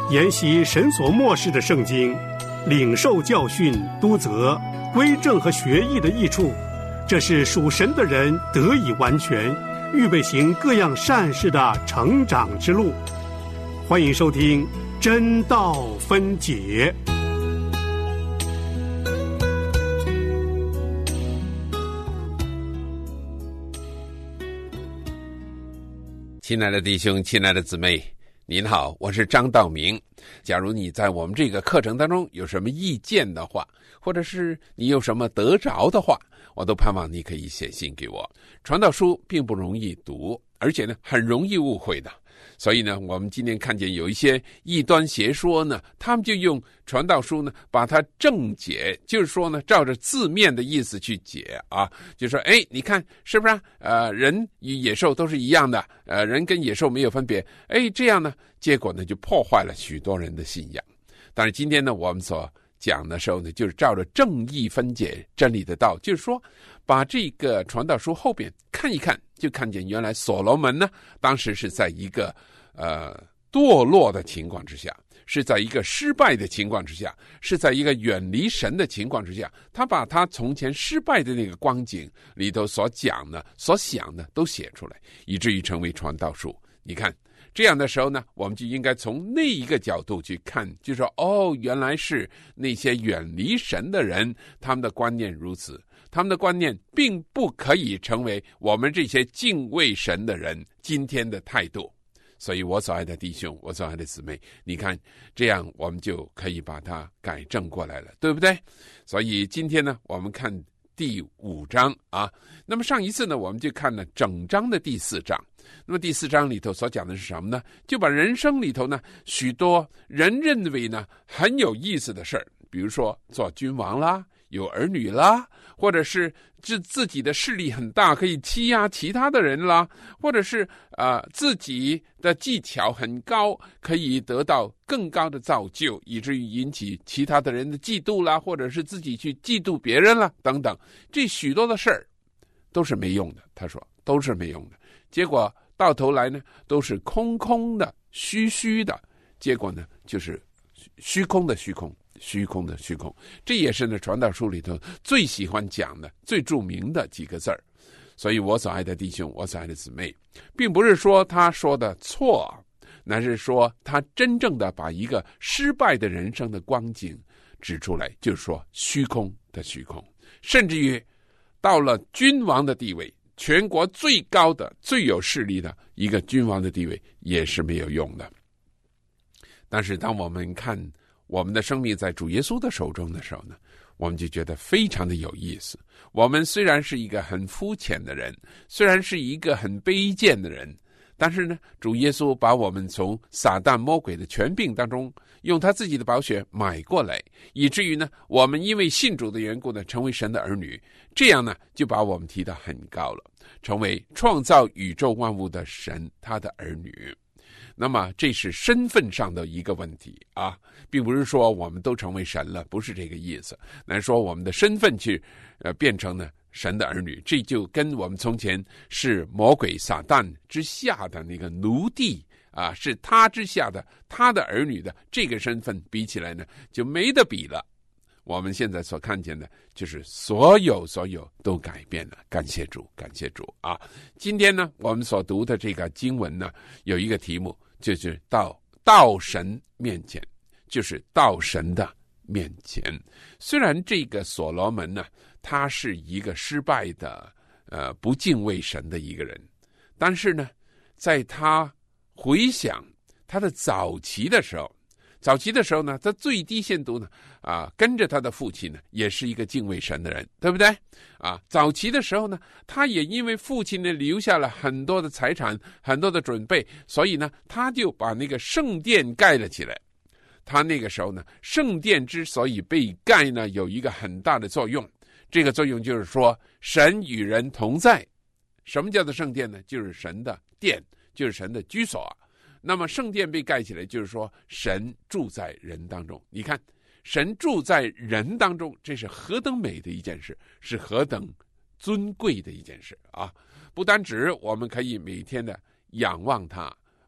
研习神所默示的圣经，领受教训、督责、归正和学艺的益处，这是属神的人得以完全，预备行各样善事的成长之路。欢迎收听真道分解。 亲爱的弟兄，亲爱的姊妹，您好，我是张道明。假如你在我们这个课程当中有什么意见的话，或者是你有什么得着的话，我都盼望你可以写信给我。传道书并不容易读，而且呢很容易误会的，所以呢我们今天看见有一些异端邪说呢，他们就用传道书呢把它正解，就是说呢照着字面的意思去解啊，就说你看是不是人与野兽都是一样的，人跟野兽没有分别，这样呢结果呢就破坏了许多人的信仰。但是今天呢我们所讲的时候呢，就是照着正义分解真理的道，就是说把这个传道书后边看一看，就看见原来所罗门呢当时是在一个堕落的情况之下，是在一个失败的情况之下，是在一个远离神的情况之下，他把他从前失败的那个光景里头所讲的所想的都写出来，以至于成为传道书。你看这样的时候呢，我们就应该从那一个角度去看，就说原来是那些远离神的人，他们的观念如此，他们的观念并不可以成为我们这些敬畏神的人今天的态度。所以我所爱的弟兄，我所爱的姊妹，你看这样我们就可以把它改正过来了，对不对？所以今天呢我们看第5章啊，那么上一次呢我们就看了整章的第4章。那么第4章里头所讲的是什么呢？就把人生里头呢许多人认为呢很有意思的事儿，比如说做君王啦，有儿女啦，或者是自己的势力很大，可以欺压其他的人啦，或者是自己的技巧很高，可以得到更高的造就，以至于引起其他的人的嫉妒啦，或者是自己去嫉妒别人啦等等，这许多的事儿都是没用的。他说都是没用的，结果到头来呢都是空空的虚虚的，结果呢就是虚空的虚空，虚空的虚空。这也是呢传道书里头最喜欢讲的最著名的几个字儿。所以我所爱的弟兄，我所爱的姊妹，并不是说他说的错，乃是说他真正的把一个失败的人生的光景指出来，就是说虚空的虚空，甚至于到了君王的地位，全国最高的最有势力的一个君王的地位也是没有用的。但是当我们看我们的生命在主耶稣的手中的时候呢，我们就觉得非常的有意思。我们虽然是一个很肤浅的人，虽然是一个很卑贱的人，但是呢主耶稣把我们从撒旦魔鬼的权柄当中用他自己的宝血买过来，以至于呢我们因为信主的缘故呢成为神的儿女，这样呢就把我们提到很高了，成为创造宇宙万物的神他的儿女。那么这是身份上的一个问题啊，并不是说我们都成为神了，不是这个意思，乃说我们的身份去变成呢神的儿女，这就跟我们从前是魔鬼撒旦之下的那个奴隶啊，是他之下的他的儿女的这个身份比起来呢就没得比了。我们现在所看见的就是所有都改变了，感谢主，感谢主啊！今天呢我们所读的这个经文呢有一个题目，就是到神面前，就是到神的面前。虽然这个所罗门呢他是一个失败的不敬畏神的一个人，但是呢在他回想他的早期的时候呢，他最低限度呢跟着他的父亲呢也是一个敬畏神的人，对不对早期的时候呢他也因为父亲呢留下了很多的财产，很多的准备，所以呢他就把那个圣殿盖了起来。他那个时候呢圣殿之所以被盖呢有一个很大的作用，这个作用就是说神与人同在。什么叫做圣殿呢？就是神的殿，就是神的居所。那么圣殿被盖起来，就是说神住在人当中。你看神住在人当中，这是何等美的一件事，是何等尊贵的一件事啊！不单指我们可以每天的仰望他，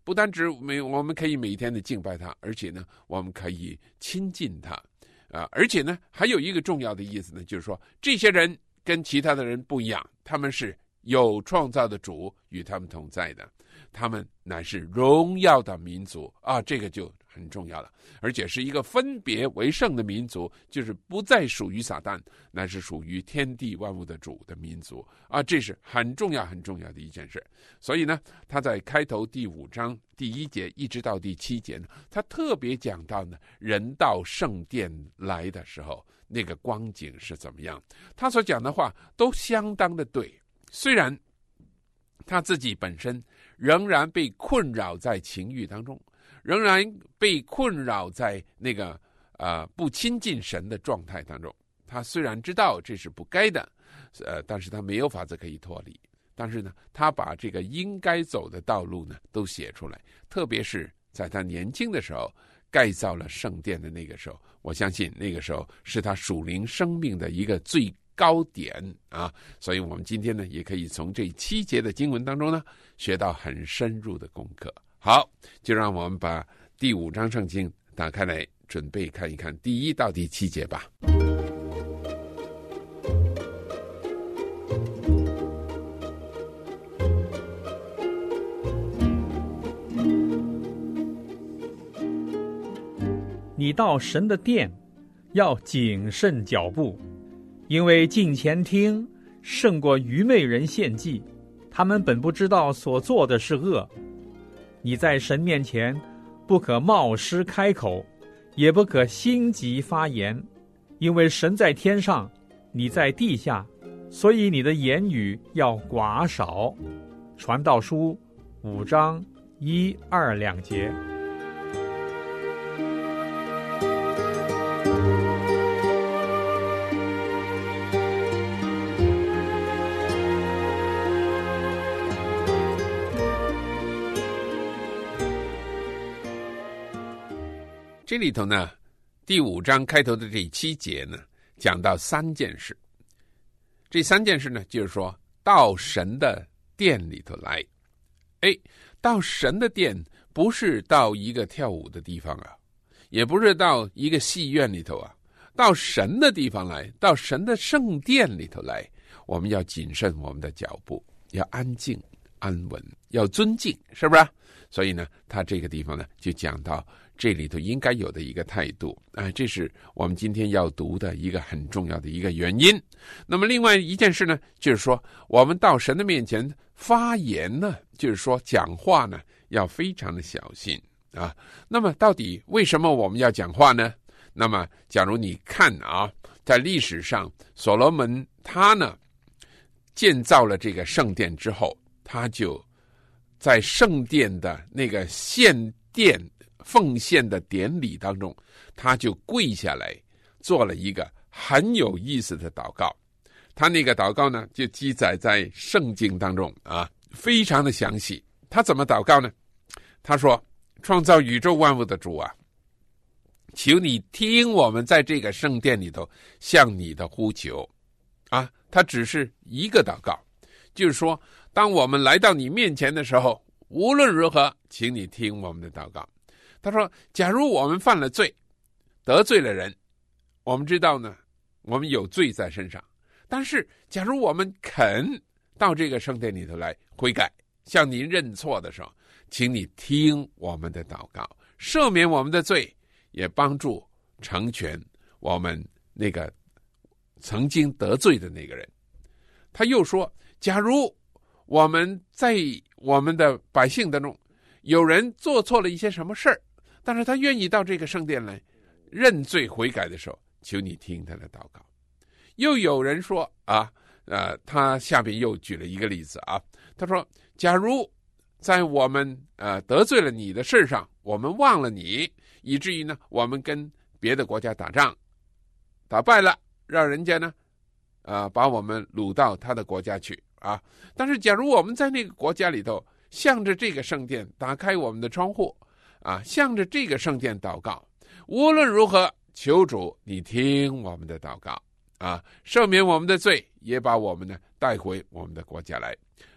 不单只我们可以每天的敬拜他，而且呢，我们可以亲近他而且呢，还有一个重要的意思呢，就是说这些人跟其他的人不一样，他们是有创造的主与他们同在的，他们乃是荣耀的民族这个就很重要了，而且是一个分别为圣的民族，就是不再属于撒旦，乃是属于天地万物的主的民族这是很重要很重要的一件事。所以呢，他在开头第5章第1节一直到第7节呢，他特别讲到呢，人到圣殿来的时候那个光景是怎么样，他所讲的话都相当的对。虽然他自己本身仍然被困扰在情欲当中，仍然被困扰在那个不亲近神的状态当中，他虽然知道这是不该的但是他没有法子可以脱离。但是呢，他把这个应该走的道路呢都写出来，特别是在他年轻的时候盖造了圣殿的那个时候，我相信那个时候是他属灵生命的一个最高点所以我们今天呢也可以从这7节的经文当中呢学到很深入的功课。好，就让我们把第5章圣经打开来，准备看一看第1到第7节吧。 你到神的殿要谨慎脚步，因为近前听胜过愚昧人献祭，他们本不知道所做的是恶。你在神面前不可冒失开口，也不可心急发言，因为神在天上，你在地下，所以你的言语要寡少。传道书5章1、2、2节。 这里头呢，第5章开头的这7节呢，讲到3件事。这3件事呢，就是说到神的殿里头来。到神的殿不是到一个跳舞的地方也不是到一个戏院里头到神的地方来，到神的圣殿里头来，我们要谨慎我们的脚步，要安静安稳，要尊敬，是不是所以呢，他这个地方呢就讲到这里头应该有的一个态度这是我们今天要读的一个很重要的一个原因。那么另外一件事呢，就是说我们到神的面前发言呢，就是说讲话呢要非常的小心那么到底为什么我们要讲话呢？那么假如你看在历史上所罗门他呢建造了这个圣殿之后，他就在圣殿的那个献殿奉献的典礼当中，他就跪下来做了一个很有意思的祷告。他那个祷告呢就记载在圣经当中非常的详细。他怎么祷告呢？他说，创造宇宙万物的主求你听我们在这个圣殿里头向你的呼求他只是一个祷告，就是说当我们来到你面前的时候，无论如何请你听我们的祷告。他说假如我们犯了罪，得罪了人，我们知道呢我们有罪在身上，但是假如我们肯到这个圣殿里头来悔改，向您认错的时候，请你听我们的祷告，赦免我们的罪，也帮助成全我们那个曾经得罪的那个人。他又说，假如我们在我们的百姓当中有人做错了一些什么事儿，但是他愿意到这个圣殿来认罪悔改的时候，求你听他的祷告。又有人说他下边又举了一个例子他说假如在我们得罪了你的事上，我们忘了你，以至于呢我们跟别的国家打仗打败了，让人家呢把我们掳到他的国家去但是假如我们在那个国家里头向着这个圣殿打开我们的窗户向着这个圣殿祷告，无论如何求主你听我们的祷告赦免我们的罪，也把我们呢带回我们的国家来。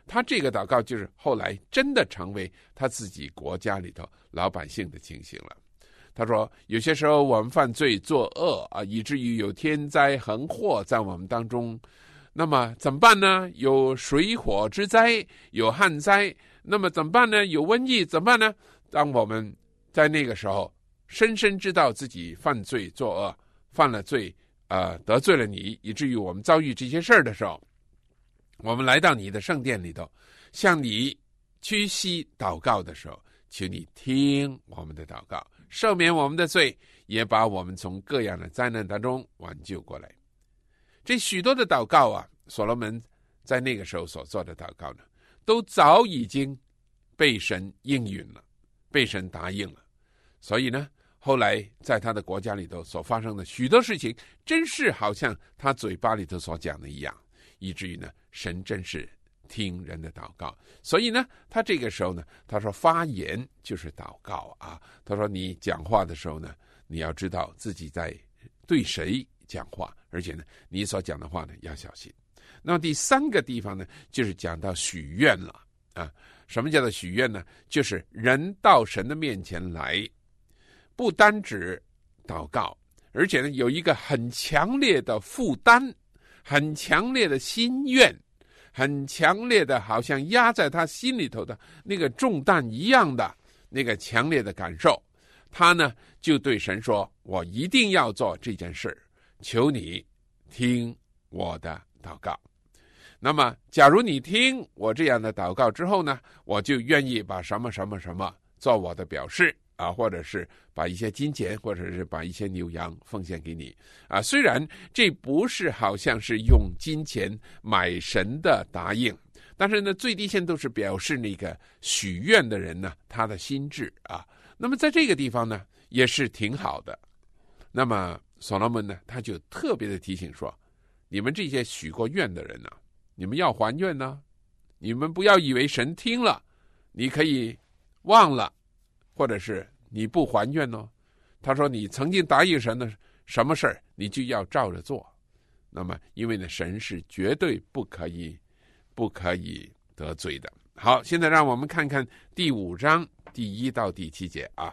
他这个祷告就是后来真的成为他自己国家里头老百姓的情形了。他说有些时候我们犯罪作恶啊，以至于有天灾横祸在我们当中，那么怎么办呢？有水火之灾，有旱灾，那么怎么办呢？有瘟疫，怎么办呢？当我们在那个时候深深知道自己犯罪作恶，犯了罪得罪了你，以至于我们遭遇这些事儿的时候，我们来到你的圣殿里头，向你屈膝祷告的时候，求你听我们的祷告，赦免我们的罪，也把我们从各样的灾难当中挽救过来。这许多的祷告啊，所罗门在那个时候所做的祷告呢，都早已经被神应允了，被神答应了。所以呢，后来在他的国家里头所发生的许多事情，真是好像他嘴巴里头所讲的一样，以至于呢，神真是听人的祷告。所以呢，他这个时候呢，他说发言就是祷告啊。他说你讲话的时候呢，你要知道自己在对谁讲话，而且呢，你所讲的话呢要小心。那么第三个地方呢，就是讲到许愿了啊。什么叫做许愿呢？就是人到神的面前来，不单指祷告，而且呢，有一个很强烈的负担，很强烈的心愿，很强烈的好像压在他心里头的那个重担一样的那个强烈的感受。他呢就对神说，我一定要做这件事，求你听我的祷告。那么假如你听我这样的祷告之后呢，我就愿意把什么什么什么做我的表示啊，或者是把一些金钱，或者是把一些牛羊奉献给你啊。虽然这不是好像是用金钱买神的答应，但是呢，最低限都是表示那个许愿的人呢，他的心志啊。那么在这个地方呢，也是挺好的。那么所罗门呢，他就特别的提醒说，你们这些许过愿的人呢，你们要还愿呢，你们不要以为神听了，你可以忘了，或者是你不还愿哦。他说你曾经答应神的什么事儿，你就要照着做。那么因为呢，神是绝对不可以得罪的。好，现在让我们看看第5章第1到第7节啊。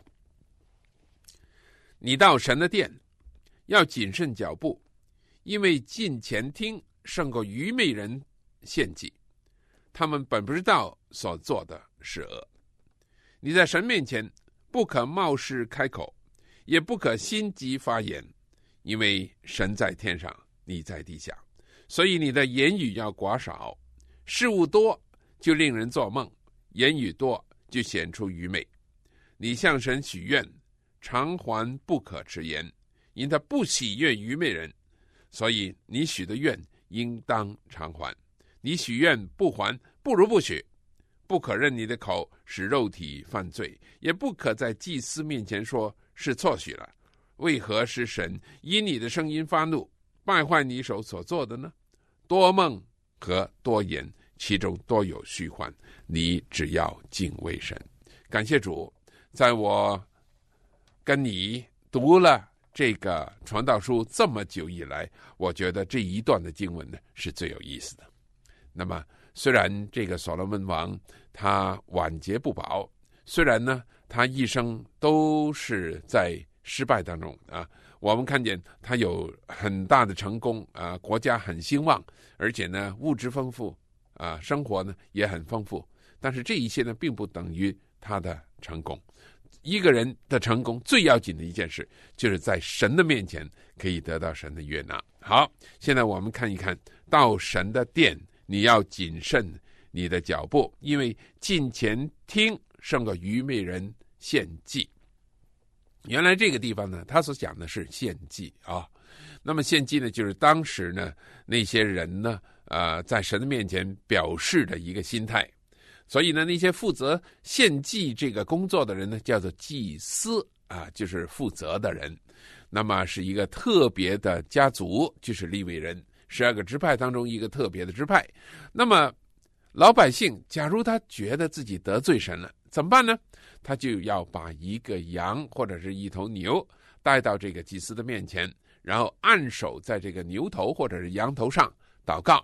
你到神的殿要谨慎脚步，因为近前听胜过愚昧人献祭，他们本不知道所做的是恶。你在神面前不可冒失开口，也不可心急发言，因为神在天上，你在地下，所以你的言语要寡少。事物多就令人做梦，言语多就显出愚昧。你向神许愿，偿还不可迟延，因他不喜悦愚昧人，所以你许的愿应当偿还。你许愿不还，不如不许。不可任你的口使肉体犯罪，也不可在祭司面前说是错许了。为何使神因你的声音发怒，败坏你手所做的呢？多梦和多言，其中多有虚幻，你只要敬畏神。感谢主，在我跟你读了这个传道书这么久以来，我觉得这一段的经文呢是最有意思的。那么虽然这个所罗门王他晚节不保，虽然呢他一生都是在失败当中啊，我们看见他有很大的成功啊，国家很兴旺，而且呢物质丰富啊，生活呢也很丰富，但是这一切呢并不等于他的成功。一个人的成功最要紧的一件事，就是在神的面前可以得到神的悦纳。好，现在我们看一看，到神的殿你要谨慎你的脚步，因为近前听胜过愚昧人献祭。原来这个地方呢，他所讲的是献祭啊。那么献祭呢，就是当时呢那些人呢在神的面前表示的一个心态。所以呢，那些负责献祭这个工作的人呢，叫做祭司啊，就是负责的人。那么是一个特别的家族，就是利未人，12个支派当中一个特别的支派。那么老百姓假如他觉得自己得罪神了，怎么办呢？他就要把一个羊或者是一头牛带到这个祭司的面前，然后按手在这个牛头或者是羊头上祷告，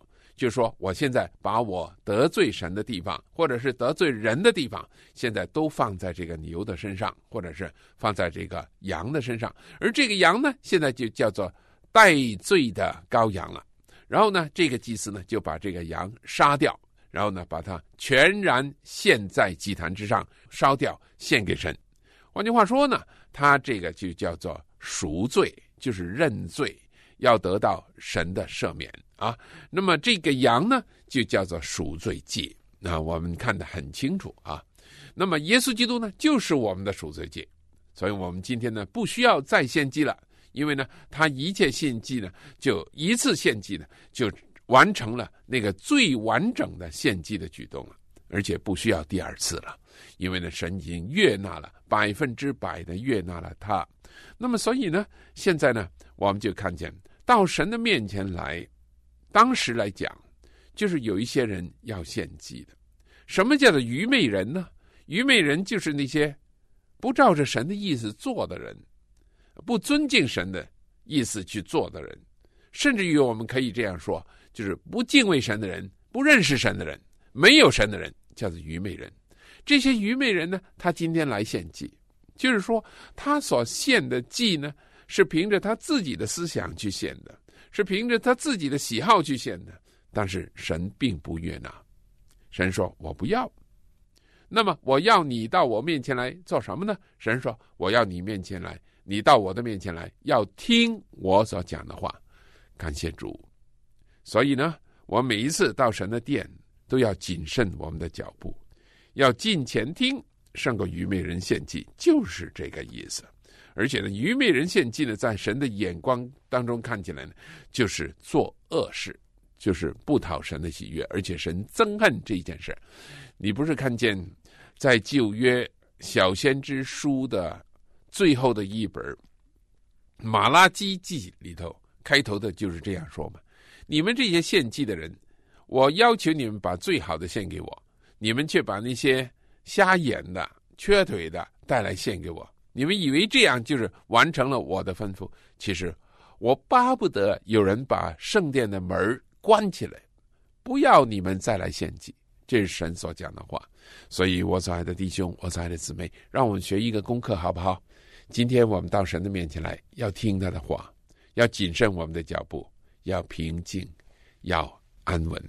就是说我现在把我得罪神的地方，或者是得罪人的地方，现在都放在这个牛的身上，或者是放在这个羊的身上。而这个羊呢，现在就叫做代罪的羔羊了。然后呢，这个祭司呢就把这个羊杀掉，然后呢把它全然献在祭坛之上，烧掉献给神。换句话说呢，他这个就叫做赎罪，就是认罪，要得到神的赦免啊。那么这个羊呢就叫做赎罪祭，那我们看得很清楚啊。那么耶稣基督呢就是我们的赎罪祭，所以我们今天呢不需要再献祭了，因为呢他一切献祭呢就一次献祭呢就完成了那个最完整的献祭的举动了，而且不需要第二次了，因为呢神已经悦纳了100%的悦纳了他。那么所以呢现在呢我们就看见到神的面前来，当时来讲就是有一些人要献祭的。什么叫做愚昧人呢？愚昧人就是那些不照着神的意思做的人，不尊敬神的意思去做的人，甚至于我们可以这样说，就是不敬畏神的人，不认识神的人，没有神的人，叫做愚昧人。这些愚昧人呢，他今天来献祭，就是说他所献的祭呢是凭着他自己的思想去献的，是凭着他自己的喜好去献的，但是神并不悦纳。神说我不要。那么我要你到我面前来做什么呢？神说我要你面前来，你到我的面前来，要听我所讲的话。感谢主。所以呢我每一次到神的殿都要谨慎我们的脚步，要近前听，胜过愚昧人献祭，就是这个意思。而且呢愚昧人献祭呢，在神的眼光当中看起来呢，就是做恶事，就是不讨神的喜悦，而且神憎恨这件事。你不是看见在旧约小先知书的最后的一本马拉基记里头开头的就是这样说嘛，你们这些献祭的人，我要求你们把最好的献给我，你们却把那些瞎眼的缺腿的带来献给我，你们以为这样就是完成了我的吩咐。其实我巴不得有人把圣殿的门关起来，不要你们再来献祭。这是神所讲的话。所以我所爱的弟兄，我所爱的姊妹，让我们学一个功课好不好？今天我们到神的面前来，要听他的话，要谨慎我们的脚步，要平静，要安稳。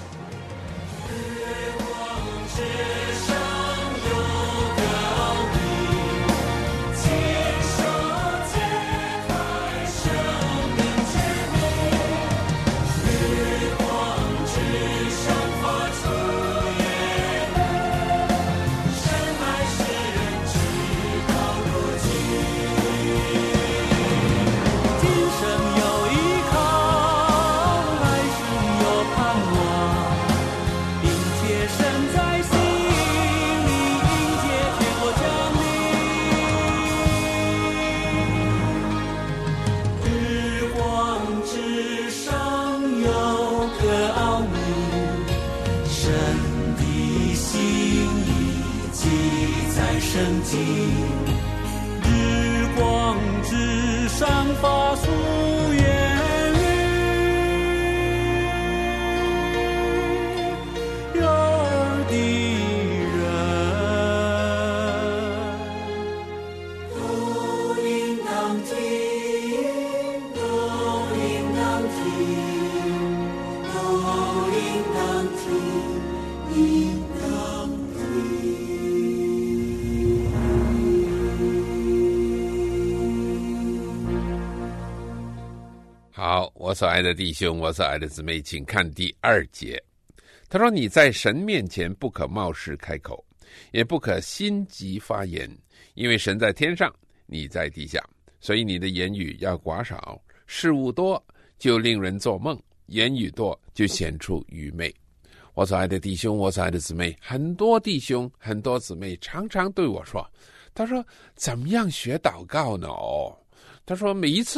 圣经，日光之上发出言语，有耳的人都应当听，都应当听，都应当听，应当听。 好，我所爱的弟兄，我所爱的姊妹，请看第2节。他说，你在神面前不可冒失开口，也不可心急发言，因为神在天上，你在地下，所以你的言语要寡少，事物多就令人做梦，言语多就显出愚昧。我所爱的弟兄，我所爱的姊妹，很多弟兄很多姊妹常常对我说，他说怎么样学祷告呢？他说每一次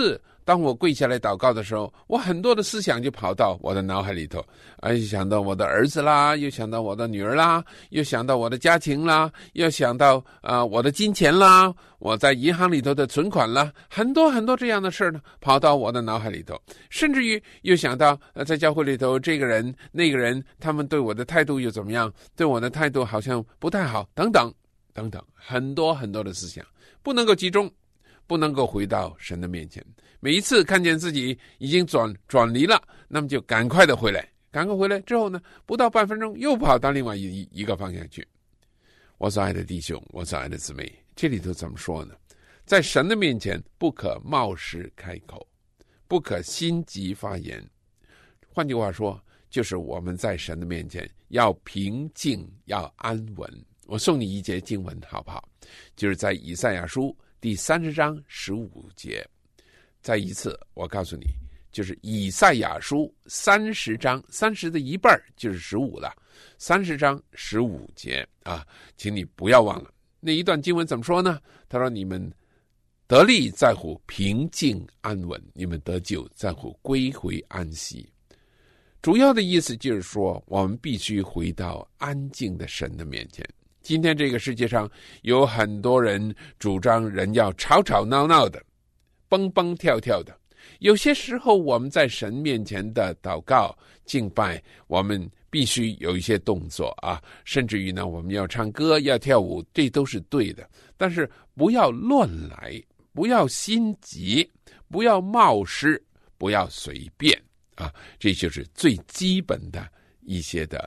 当我跪下来祷告的时候，我很多的思想就跑到我的脑海里头，又想到我的儿子啦，又想到我的女儿啦，又想到我的家庭啦，又想到我的金钱啦，我在银行里头的存款啦，很多很多这样的事呢，跑到我的脑海里头，甚至于又想到在教会里头这个人那个人，他们对我的态度又怎么样，对我的态度好像不太好，等等等等，很多很多的思想不能够集中，不能够回到神的面前。每一次看见自己已经转离了，那么就赶快的回来，赶快回来之后呢，不到半分钟又跑到另外一个方向去。我所爱的弟兄，我所爱的姊妹，这里头怎么说呢？在神的面前不可冒失开口，不可心急发言。换句话说，就是我们在神的面前要平静，要安稳。我送你一节经文好不好？就是在以赛亚书第30章15节。再一次我告诉你，就是以赛亚书30章，30的一半就是15了，30章15节啊，请你不要忘了那一段经文怎么说呢？他说，你们得力在乎平静安稳，你们得救在乎归回安息。主要的意思就是说，我们必须回到安静的神的面前。今天这个世界上有很多人主张人要吵吵闹闹的，蹦蹦跳跳的。有些时候我们在神面前的祷告敬拜，我们必须有一些动作啊，甚至于呢，我们要唱歌要跳舞，这都是对的。但是不要乱来，不要心急，不要冒失，不要随便啊，这就是最基本的一些的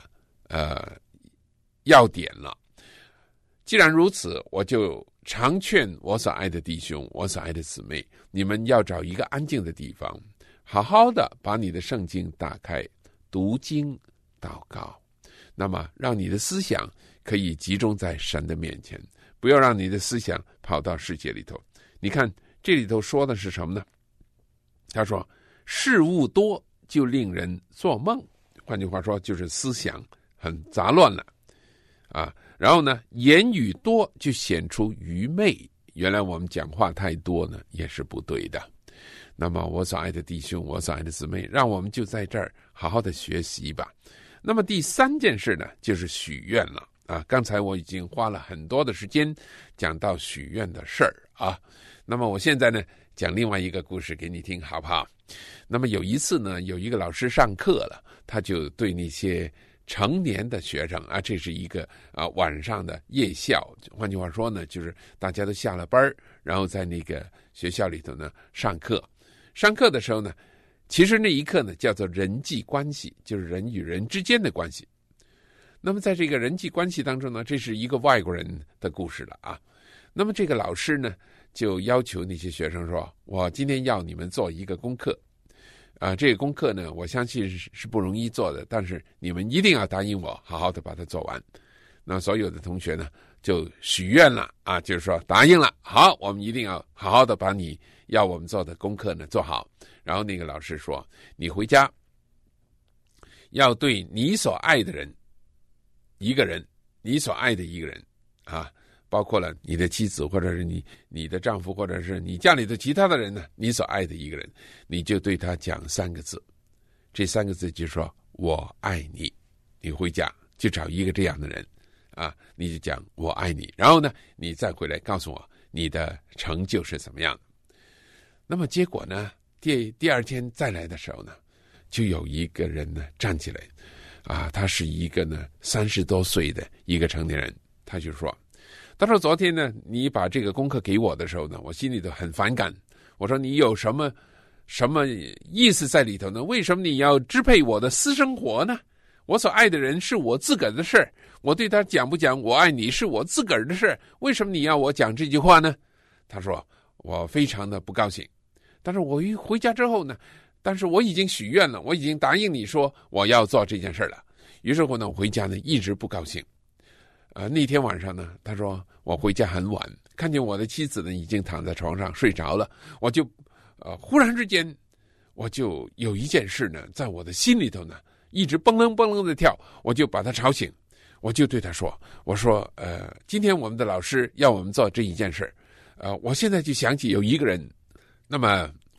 要点了。既然如此，我就常劝我所爱的弟兄，我所爱的姊妹，你们要找一个安静的地方，好好的把你的圣经打开，读经祷告，那么让你的思想可以集中在神的面前，不要让你的思想跑到世界里头。你看这里头说的是什么呢？他说事物多就令人做梦，换句话说就是思想很杂乱了啊。然后呢，言语多就显出愚昧，原来我们讲话太多呢也是不对的。那么我所爱的弟兄，我所爱的姊妹，让我们就在这儿好好的学习吧。那么第3件事呢，就是许愿了啊。刚才我已经花了很多的时间讲到许愿的事儿啊。那么我现在呢，讲另外一个故事给你听好不好？那么有一次呢，有一个老师上课了，他就对那些成年的学生啊，这是一个晚上的夜校，换句话说呢，就是大家都下了班，然后在那个学校里头呢上课。上课的时候呢，其实那一课呢叫做人际关系，就是人与人之间的关系。那么在这个人际关系当中呢，这是一个外国人的故事了啊。那么这个老师呢就要求那些学生说，我今天要你们做一个功课这个功课呢，我相信是不容易做的，但是你们一定要答应我，好好的把它做完。那所有的同学呢，就许愿了啊，就是说答应了，好，我们一定要好好的把你要我们做的功课呢做好。然后那个老师说，你回家要对你所爱的人一个人，你所爱的一个人啊，包括了你的妻子，或者是你的丈夫，或者是你家里的其他的人呢，你所爱的一个人，你就对他讲3个字，这3个字就说我爱你。你回家就找一个这样的人啊，你就讲我爱你，然后呢你再回来告诉我你的成就是怎么样。那么结果呢，第2天再来的时候呢，就有一个人呢站起来啊，他是一个呢30多岁的一个成年人，他就说昨天呢你把这个功课给我的时候呢，我心里头很反感，我说你有什么意思在里头呢？为什么你要支配我的私生活呢？我所爱的人是我自个儿的事，我对他讲不讲我爱你是我自个儿的事，为什么你要我讲这句话呢？他说我非常的不高兴，但是我一回家之后呢，但是我已经许愿了，我已经答应你说我要做这件事了。于是乎呢，我回家呢一直不高兴。那天晚上呢，他说我回家很晚，看见我的妻子呢已经躺在床上睡着了，我就忽然之间我就有一件事呢在我的心里头呢一直蹦楞蹦楞的跳，我就把他吵醒，我就对他说，我说今天我们的老师要我们做这一件事，我现在就想起有一个人，那么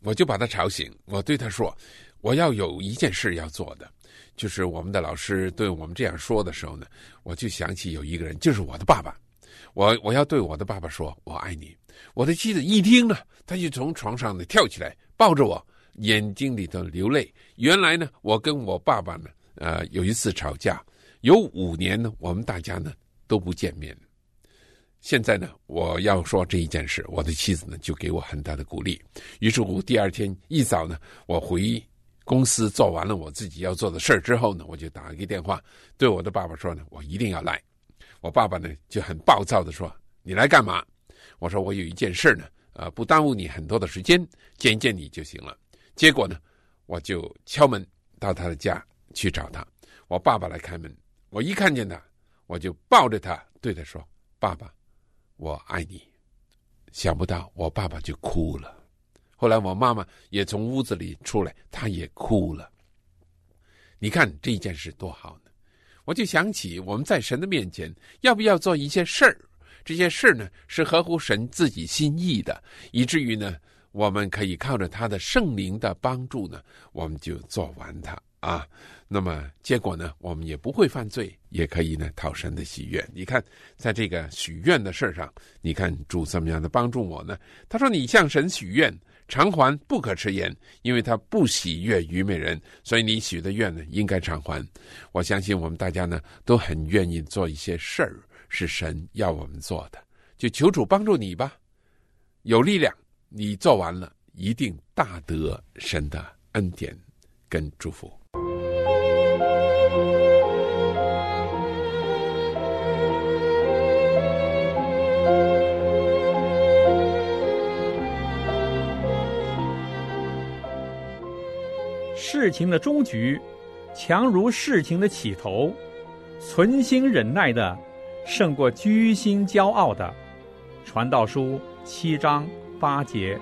我就把他吵醒，我对他说，我要有一件事要做的，就是我们的老师对我们这样说的时候呢，我就想起有一个人，就是我的爸爸。我要对我的爸爸说，我爱你。我的妻子一听呢，他就从床上呢跳起来，抱着我，眼睛里头流泪。原来呢，我跟我爸爸呢，有一次吵架，有5年呢，我们大家呢都不见面。现在呢，我要说这一件事，我的妻子呢就给我很大的鼓励。于是乎，第二天一早呢，我回公司做完了我自己要做的事之后呢，我就打一个电话对我的爸爸说呢，我一定要来。我爸爸呢就很暴躁的说，你来干嘛？我说我有一件事呢，不耽误你很多的时间，见一见你就行了。结果呢，我就敲门到他的家去找他。我爸爸来开门，我一看见他，我就抱着他对他说，爸爸，我爱你。想不到我爸爸就哭了。后来我妈妈也从屋子里出来，她也哭了。你看这件事多好呢！我就想起我们在神的面前要不要做一些事儿，这些事呢是合乎神自己心意的，以至于呢我们可以靠着他的圣灵的帮助呢，我们就做完它啊。那么结果呢，我们也不会犯罪，也可以呢讨神的喜悦。你看在这个许愿的事上，你看主怎么样的帮助我呢？他说，你向神许愿，偿还不可迟延，因为他不喜悦愚昧人，所以你许的愿呢应该偿还。我相信我们大家呢都很愿意做一些事儿，是神要我们做的，就求主帮助你吧。有力量，你做完了一定大得神的恩典跟祝福。 事情的终局强如事情的起头，存心忍耐的胜过居心骄傲的。传道书7章8节。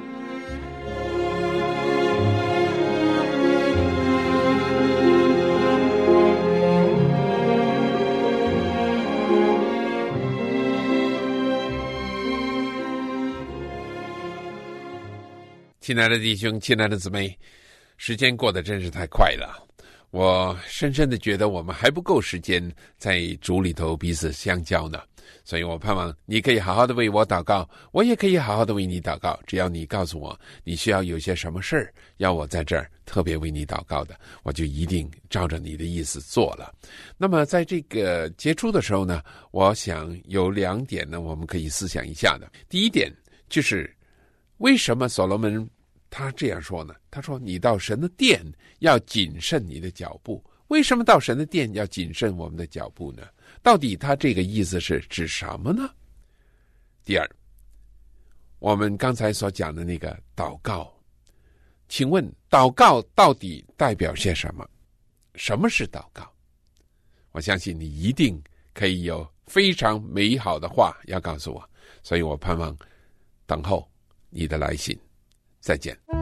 亲爱的弟兄，亲爱的姊妹，时间过得真是太快了。我深深的觉得我们还不够时间在主里头彼此相交呢，所以我盼望你可以好好的为我祷告，我也可以好好的为你祷告。只要你告诉我你需要有些什么事儿要我在这儿特别为你祷告的，我就一定照着你的意思做了。那么在这个结束的时候呢，我想有2点呢我们可以思想一下的。第一点就是为什么所罗门他这样说呢？他说，你到神的殿要谨慎你的脚步。为什么到神的殿要谨慎我们的脚步呢？到底他这个意思是指什么呢？第二，我们刚才所讲的那个祷告，请问祷告到底代表些什么？什么是祷告？我相信你一定可以有非常美好的话要告诉我，所以我盼望等候你的来信。再见。